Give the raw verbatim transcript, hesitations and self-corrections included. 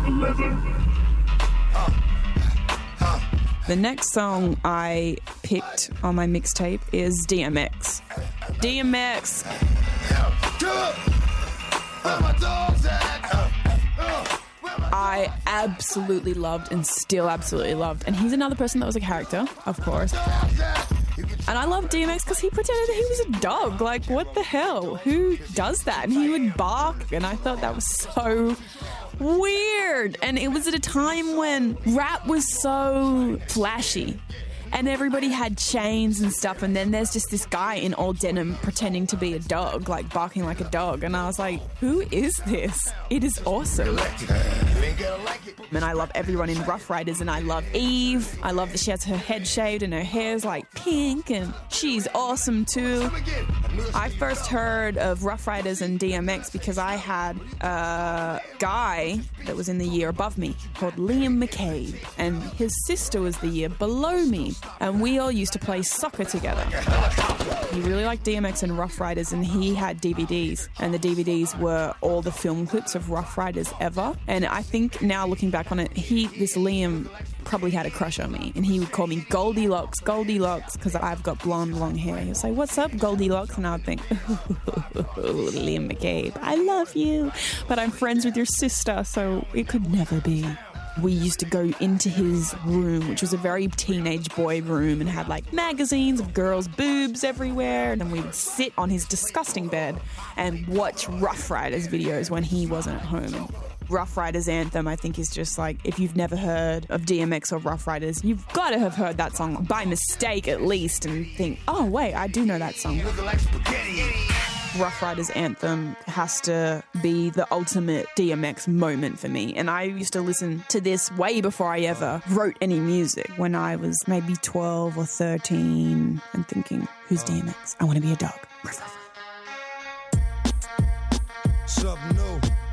The next song I picked on my mixtape is D M X. D M X. I absolutely loved and still absolutely loved. And he's another person that was a character, of course. And I love D M X because he pretended that he was a dog. Like, what the hell? Who does that? And he would bark. And I thought that was so weird. And it was at a time when rap was so flashy. And everybody had chains and stuff, and then there's just this guy in old denim pretending to be a dog, like barking like a dog. And I was like, who is this? It is awesome. And I love everyone in Rough Riders, and I love Eve. I love that she has her head shaved and her hair's like pink, and she's awesome too. I first heard of Rough Riders and D M X because I had a guy that was in the year above me called Liam McCabe, and his sister was the year below me. And we all used to play soccer together. He really liked D M X and Rough Riders, and he had D V Ds. And the D V Ds were all the film clips of Rough Riders ever. And I think now looking back on it, he, this Liam probably had a crush on me. And he would call me Goldilocks, Goldilocks, because I've got blonde, long hair. He would say, what's up, Goldilocks? And I would think, Liam McCabe, I love you. But I'm friends with your sister, so it could never be. We used to go into his room, which was a very teenage boy room, and had like magazines of girls' boobs everywhere. And then we would sit on his disgusting bed and watch Rough Riders videos when he wasn't at home. And Rough Riders Anthem, I think, is just like, if you've never heard of D M X or Rough Riders, you've got to have heard that song by mistake at least and think, oh, wait, I do know that song. Rough Riders Anthem has to be the ultimate D M X moment for me. And I used to listen to this way before I ever wrote any music, when I was maybe twelve or thirteen and thinking, who's D M X? I want to be a dog. Something new.